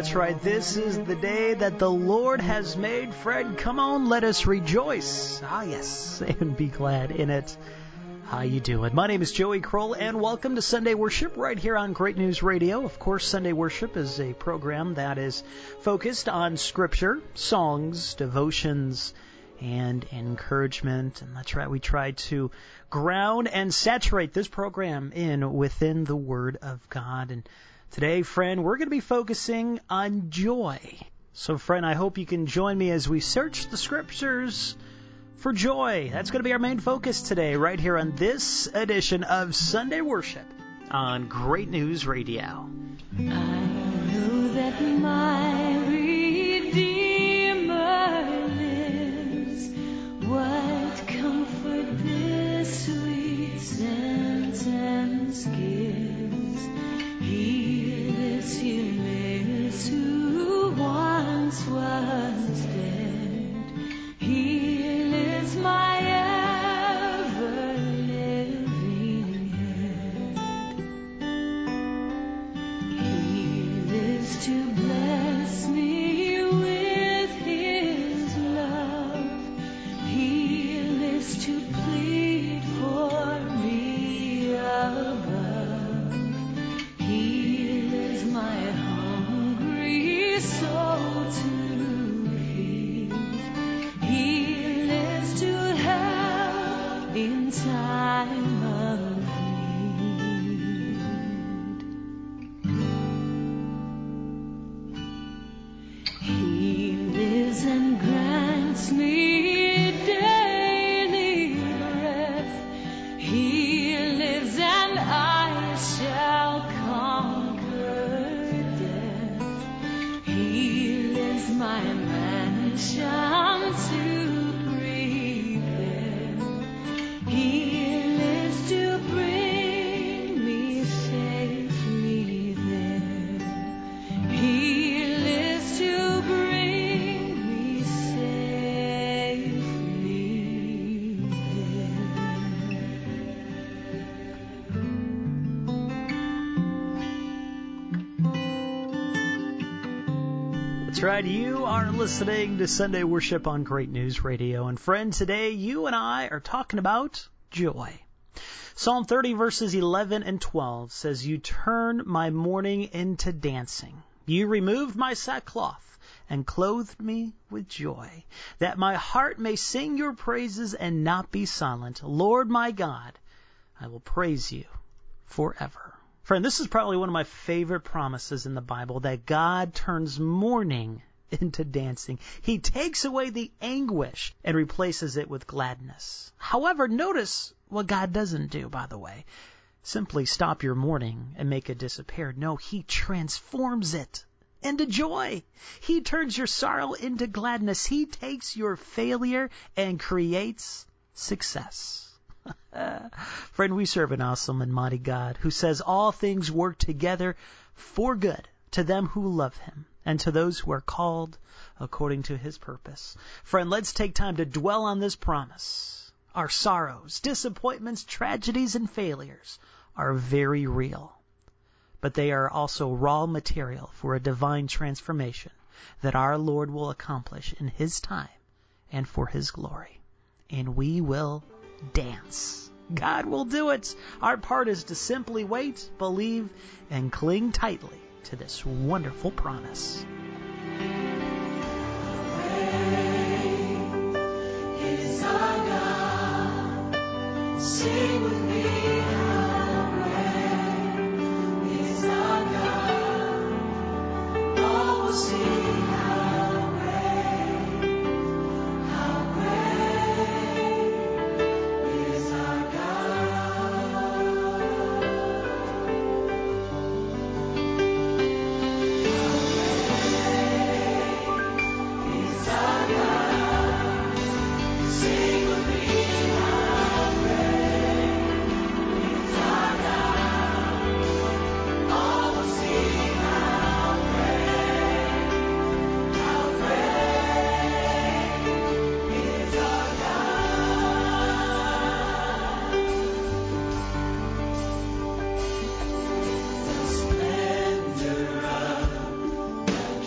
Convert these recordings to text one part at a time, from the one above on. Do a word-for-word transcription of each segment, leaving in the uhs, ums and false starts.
That's right. This is the day that the Lord has made. Fred, come on, let us rejoice. Ah, yes, and be glad in it. How you doing? My name is Joey Kroll, and welcome to Sunday Worship right here on Great News Radio. Of course, Sunday Worship is a program that is focused on Scripture, songs, devotions, and encouragement. And that's right, we try to ground and saturate this program in within the Word of God. And today, friend, we're going to be focusing on joy. So, friend, I hope you can join me as we search the Scriptures for joy. That's going to be our main focus today, right here on this edition of Sunday Worship on Great News Radio. I know that my Redeemer lives. What comfort this sweet sentence gives. He lives, he lives, who once was dead. He lives, my ever-living head. He lives to bless me with his love. He lives to plead for me above. He lives, my hungry soul to feed. He lives to help in time of need. He lives and grants me daily breath. He lives and I shall conquer death. He lives, my mansion to prepare. He lives to bring me safely there. He lives to bring me safely That's right, you are listening to Sunday Worship on Great News Radio. And friend, today you and I are talking about joy. Psalm thirty verses eleven and twelve says, "You turn my mourning into dancing. You removed my sackcloth and clothed me with joy, that my heart may sing your praises and not be silent. Lord my God, I will praise you forever." Friend, this is probably one of my favorite promises in the Bible, that God turns mourning into dancing. He takes away the anguish and replaces it with gladness. However, notice what God doesn't do, by the way. Simply stop your mourning and make it disappear. No, He transforms it into joy. He turns your sorrow into gladness. He takes your failure and creates success. Friend, we serve an awesome and mighty God who says all things work together for good to them who love Him and to those who are called according to His purpose. Friend, let's take time to dwell on this promise. Our sorrows, disappointments, tragedies, and failures are very real, but they are also raw material for a divine transformation that our Lord will accomplish in His time and for His glory. And we will dance. God will do it. Our part is to simply wait, believe, and cling tightly to this wonderful promise. Is our God. Sing with me, how great is our God. All will see how great, how great is our God. Is our God. Sing with me, how great is our God. All will see how great, how great is our God. The splendor of the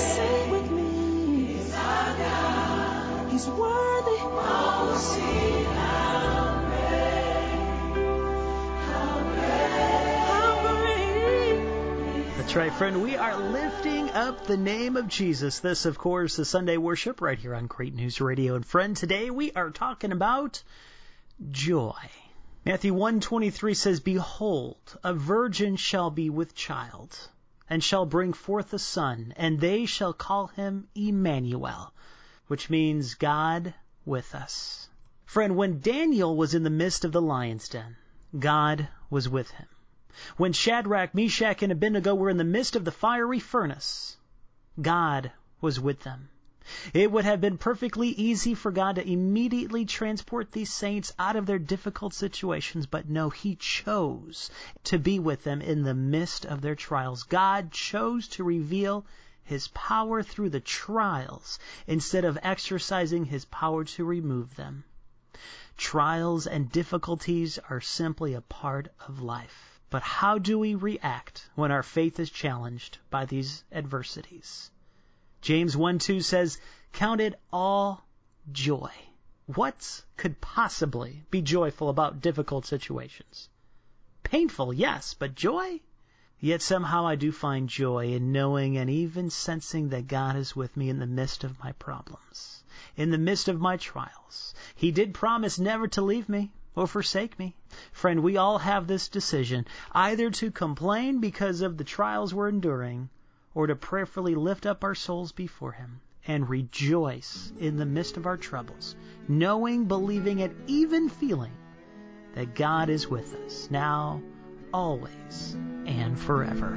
Sing with me. He's our God. He's worthy. Oh, sing how great, how great, how great. That's right, friend. We are lifting up the name of Jesus. This, of course, is Sunday worship right here on Great News Radio. And friend, today we are talking about joy. Matthew one twenty-three says, Behold, a virgin shall be with child, and shall bring forth a son, and they shall call him Emmanuel, which means God with us. Friend, when Daniel was in the midst of the lion's den, God was with him. When Shadrach, Meshach, and Abednego were in the midst of the fiery furnace, God was with them. It would have been perfectly easy for God to immediately transport these saints out of their difficult situations, but no, He chose to be with them in the midst of their trials. God chose to reveal His power through the trials instead of exercising His power to remove them. Trials and difficulties are simply a part of life. But how do we react when our faith is challenged by these adversities? James one two says, Count it all joy. What could possibly be joyful about difficult situations? Painful, yes, but joy? Yet somehow I do find joy in knowing and even sensing that God is with me in the midst of my problems, in the midst of my trials. He did promise never to leave me or forsake me. Friend, we all have this decision, either to complain because of the trials we're enduring, or to prayerfully lift up our souls before Him and rejoice in the midst of our troubles, knowing, believing, and even feeling that God is with us now, always, and forever.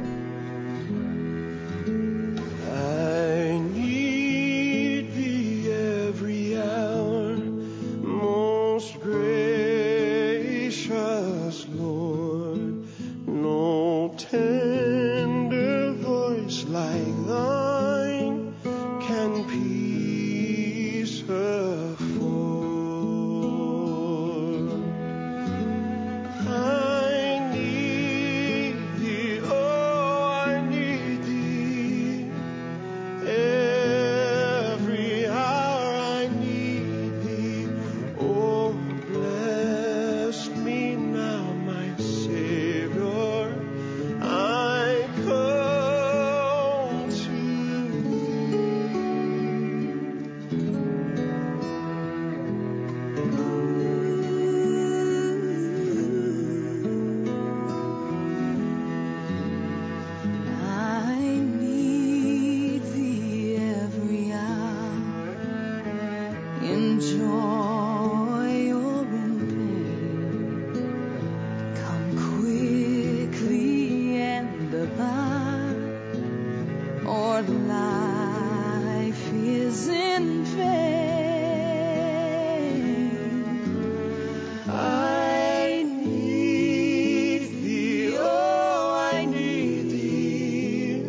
I need Thee every hour, most gracious Lord. No tender voice like Thine can peace afford. I need Thee, oh, I need Thee. Every hour I need Thee. Oh, bless me now, my Savior. I come to I need Thee every hour, in joy or in pain. Come quickly and abide, or life is in vain. I need Thee, oh, I need Thee.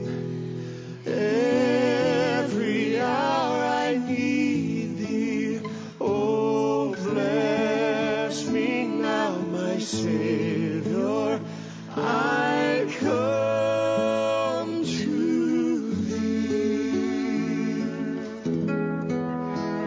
Every hour I need Thee. Oh, bless me now, my Savior. I come to Thee.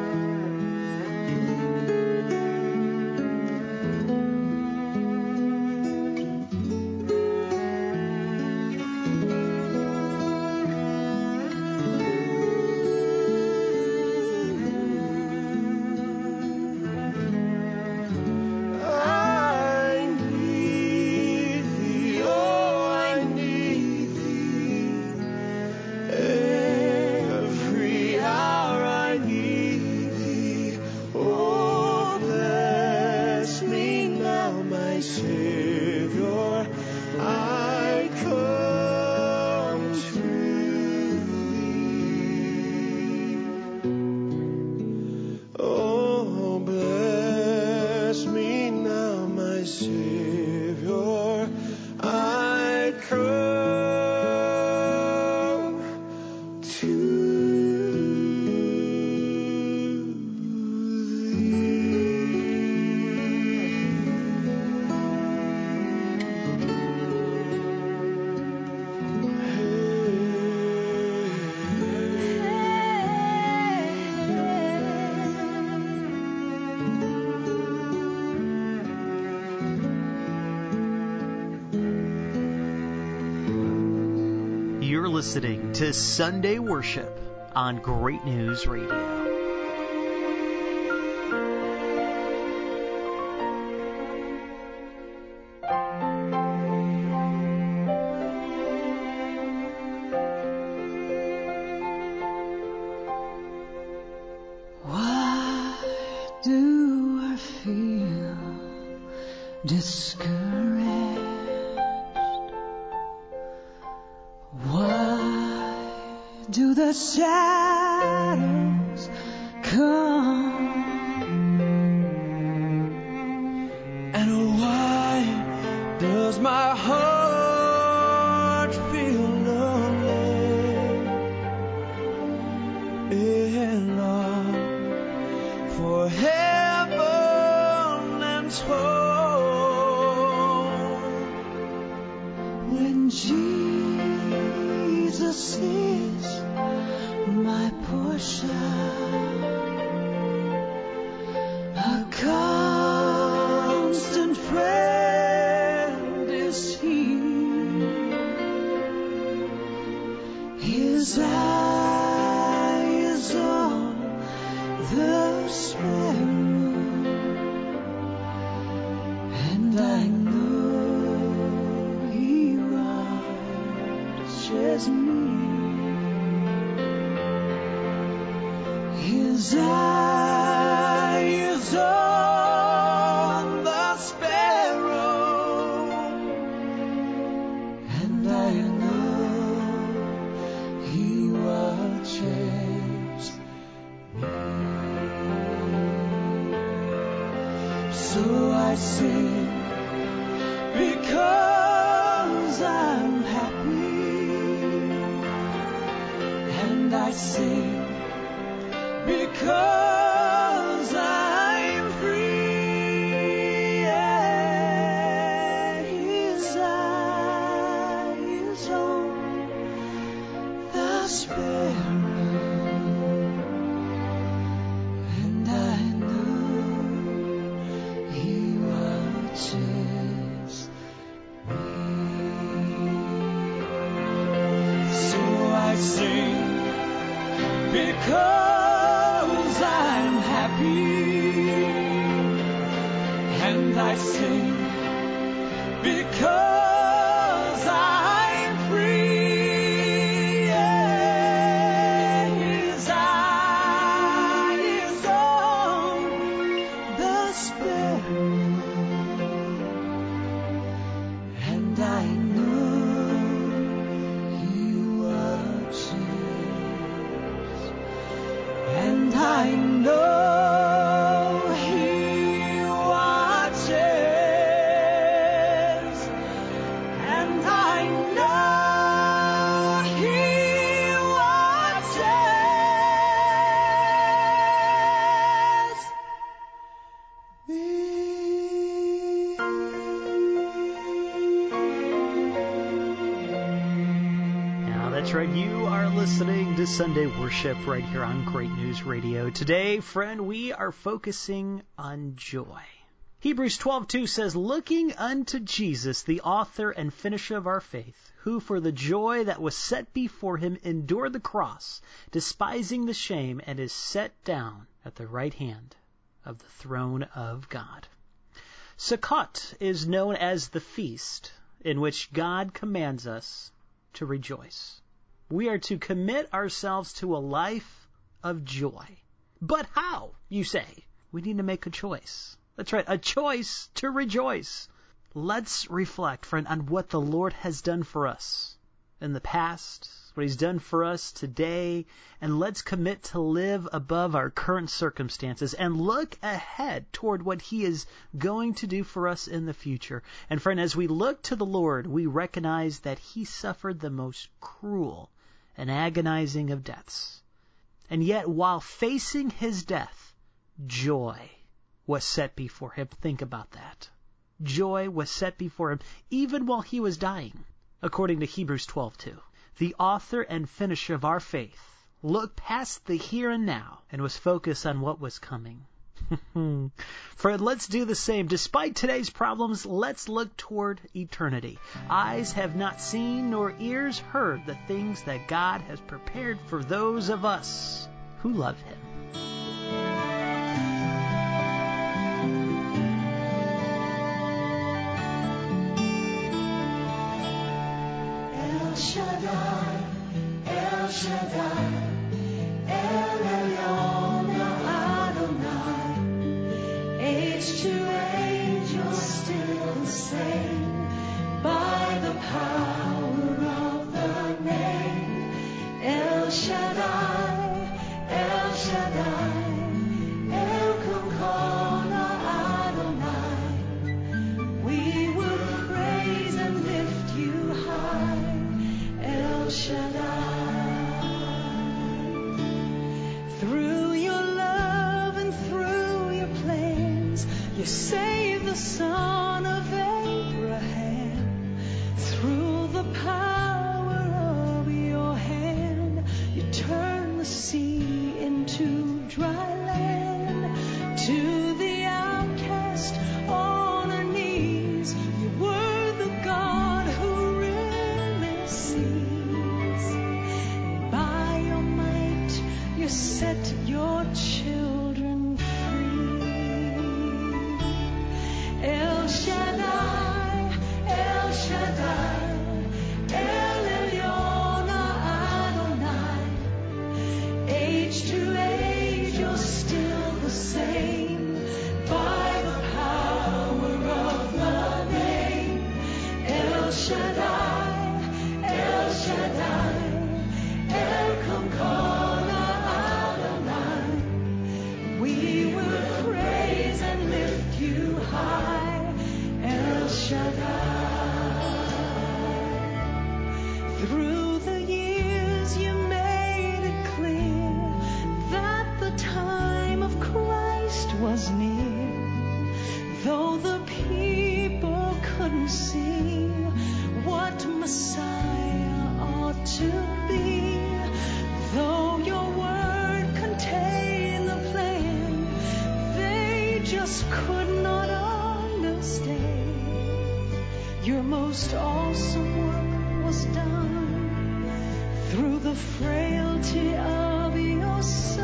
You're listening to Sunday Worship on Great News Radio. Shadows come, and why does my heart feel lonely and long for heaven and home when Jesus is my portion, a constant friend is He. His eye is on the sparrow, and I know He watches me. His eye is on the sparrow, and I know He watches me. So I sing because I'm happy, and I sing because I'm free. Yeah, His eye is on the sparrow, and I know He watches me. So I sing because I'm happy, and I sing because I'm free. Yeah, His eye is on the sparrow, and I know He watches. And I know He watches, and I know He watches me. Now that's right, you are listening to Sunday Worship right here on Great News Radio. Today, friend, we are focusing on joy. Hebrews twelve two says, looking unto Jesus, the author and finisher of our faith, who for the joy that was set before him endured the cross, despising the shame, and is set down at the right hand of the throne of God. Sukkot is known as the feast in which God commands us to rejoice. We are to commit ourselves to a life of joy. But how, you say? We need to make a choice. That's right, a choice to rejoice. Let's reflect, friend, on what the Lord has done for us in the past, what He's done for us today, and let's commit to live above our current circumstances and look ahead toward what He is going to do for us in the future. And friend, as we look to the Lord, we recognize that He suffered the most cruel and agonizing of deaths. And yet, while facing His death, joy was set before Him. Think about that. Joy was set before Him even while He was dying, according to Hebrews twelve two. The author and finisher of our faith looked past the here and now and was focused on what was coming. Friend, let's do the same. Despite today's problems, let's look toward eternity. Eyes have not seen nor ears heard the things that God has prepared for those of us who love Him. El Shaddai, El Shaddai, El Elyon Adonai. Age to age, you're still the same by the power of the name. El Shaddai, El Shaddai, El Kokona Adonai. We will praise and lift you high. El Shaddai. Through your love and through your plans, you save the son of Abraham. Through the power of your hand, you turn the sea into dry land. To the outcast on her knees, you were the God who really sees. And by your might, you set your children free. El Shaddai, El Shaddai, El Elyon Adonai. Age to age, you're still the same by the power of the name. El Shaddai, El Shaddai, El Kokona Adonai. We will praise and lift you high. El Shaddai. Through the years you made it clear that the time of Christ was near. Though the people couldn't see what Messiah ought to be, though your word contained the plan, they just could not understand. Your most awesome work was done through the frailty of your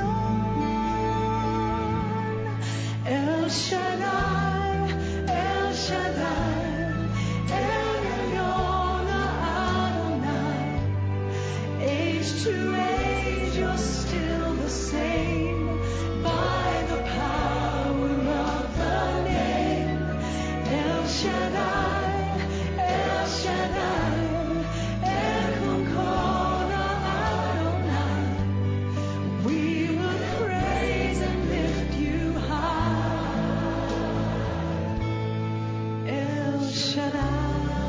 Son. El Shaddai, El Shaddai, El Elyon Adonai. Age to age, you're still the same by the power of the name. El Shaddai, El Shaddai, El Kokona Adonai. We will praise and lift you high. El Shaddai.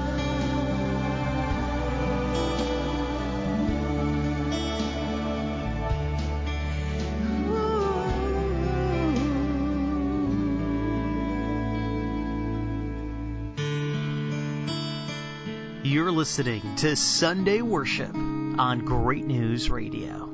You're listening to Sunday Worship on Great News Radio.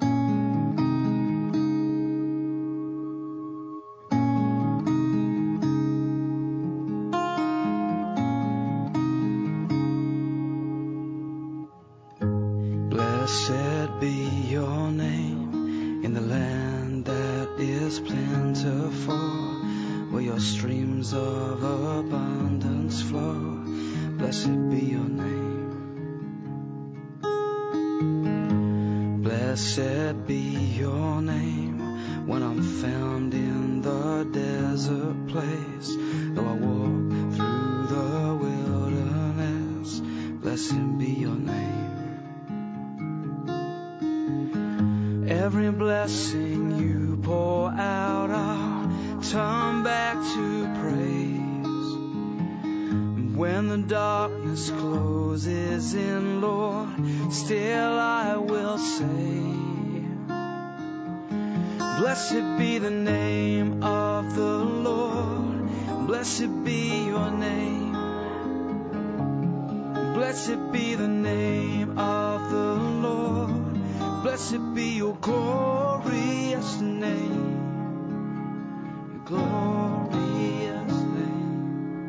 Blessed be your name in the land that is plentiful, where your streams of abundance flow. Blessed be your name. Blessed be your name when I'm found in the desert place. Though I walk through the wilderness, blessed be your name. Every blessing you pour out, I'll turn back to praise. When the darkness closes in, Lord, still I will say, blessed be the name of the Lord. Blessed be your name. Blessed be the name of the Lord. Blessed be your glorious name. glorious name.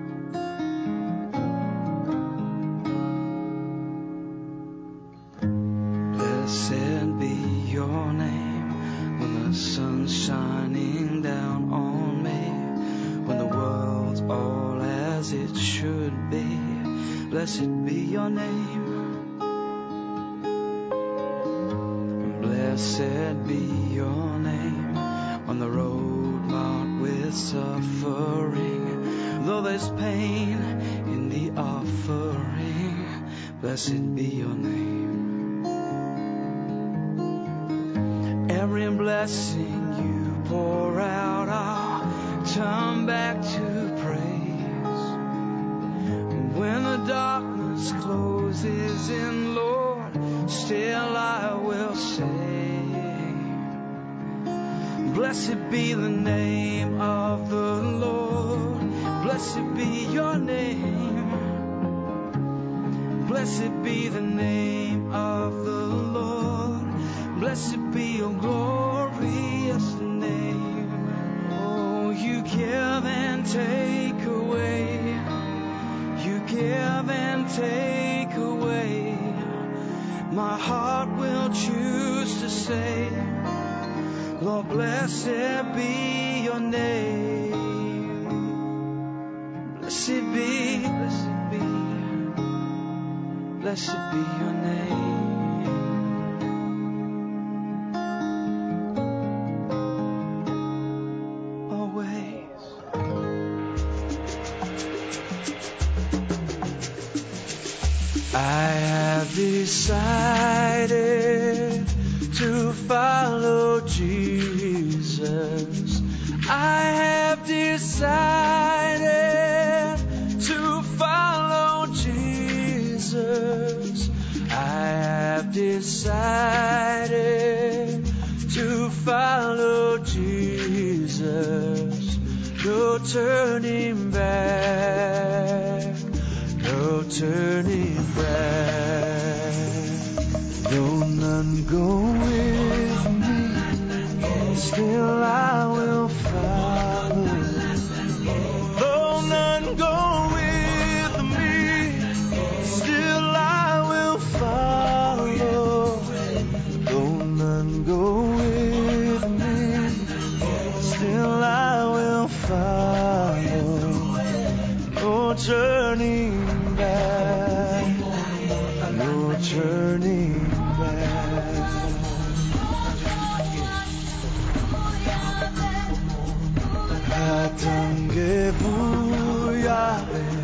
Blessed be your name when the sun's shining down on me, when the world's all as it should be. Blessed be your name. Blessed be your name on the road marked with suffering, though there's pain in the offering. Blessed be your name. Every blessing you pour out, I'll turn back to praise. When the darkness closes in, Lord, still I will sing. Blessed be the name of the Lord. Blessed be your name. Blessed be the name of the Lord. Blessed be your glorious name. Oh, you give and take away. You give and take away. My heart will choose to say, Lord, blessed be your name. Blessed be, blessed be, blessed be your name. I have decided to follow Jesus. I have decided to follow Jesus. I have decided to follow Jesus. No turning back. No turning back. Though none go with me, still I will follow. Though none go with me, still I will follow. Though none go with me, still I will follow. No turning back, no turning back. Atange buya,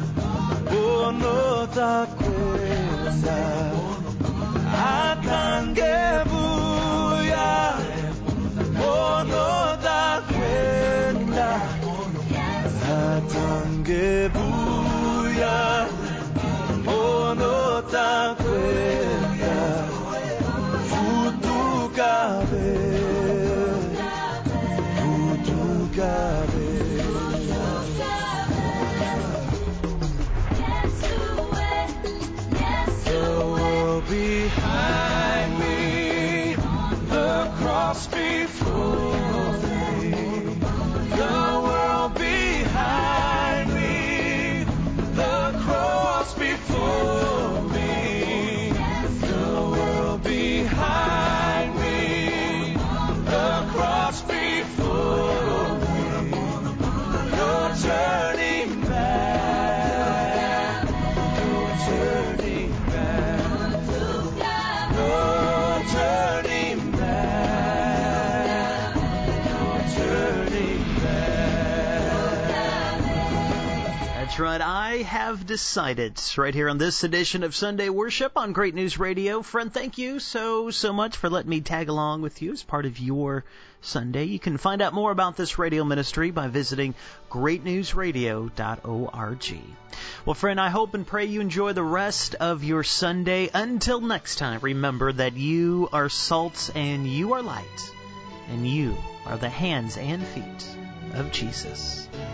ono takwenda. Atange buya, ono takwenda. Atange buya, ono takwenda. Futukabe, futukabe. The world behind me, the cross before me. The world behind me, the cross before me. The world behind me, the cross before me. No turning back, no turning back, no turning back, no turning back. That's right. I have decided right here on this edition of Sunday Worship on Great News Radio. Friend, thank you so, so much for letting me tag along with you as part of your Sunday. You can find out more about this radio ministry by visiting great news radio dot org. Well, friend, I hope and pray you enjoy the rest of your Sunday. Until next time, remember that you are salt and you are light, and you are the hands and feet of Jesus.